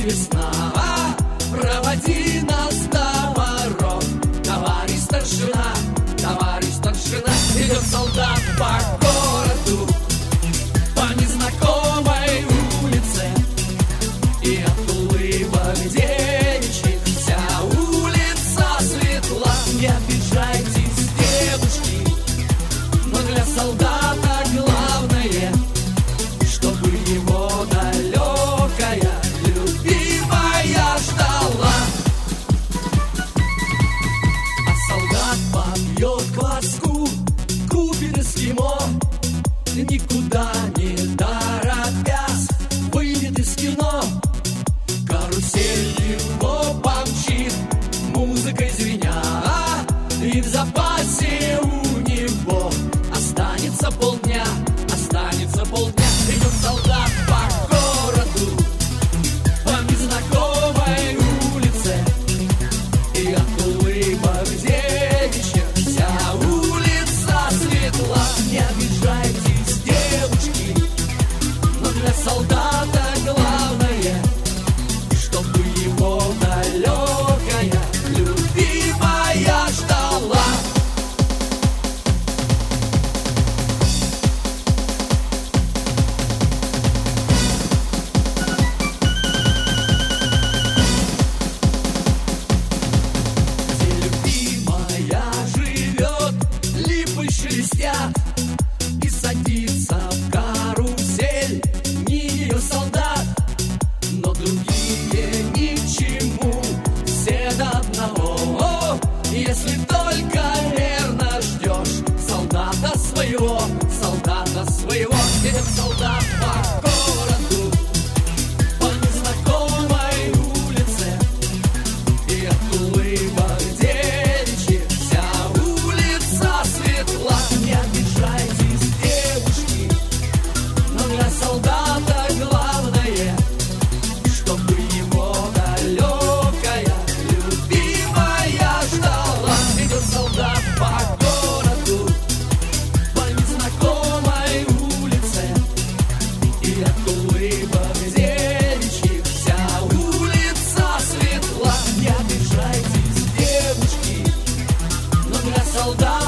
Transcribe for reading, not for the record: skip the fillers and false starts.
весна, проводи нас до ворот. Товарищ старшина, идет солдат по городу, по незнакомой улице, и от улыбок девичьих вся улица светла. Не обижайтесь, девушки, но для солдата главное, чтобы его далекая любимая ждала. А солдат побьет кваску, купит эскимо, никуда не торопясь выйдет из кино. Карусель его помчит, музыкой звеня, и в запасе у него останется полдня. Идет солдат по городу, по незнакомой улице, и от улыбок девичьих вся улица светла. Не обижайтесь, девушки, но для солдата главное, чтобы его далекая любимая ждала. Шелестят, и садится в карусель не ее солдат, но другие ни к чему, все до одного. Если только верно ждешь солдата своего, идет солдат по городу, по незнакомой улице, и от улыбок девичьих вся улица светла. Не обижайтесь, девушки, но для солдата главное, чтобы его далекая любимая ждала. Идет солдат по городу, по незнакомой улице, и от улыбок девичьих вся улица светла. Не обижайтесь, девушки, но для солдата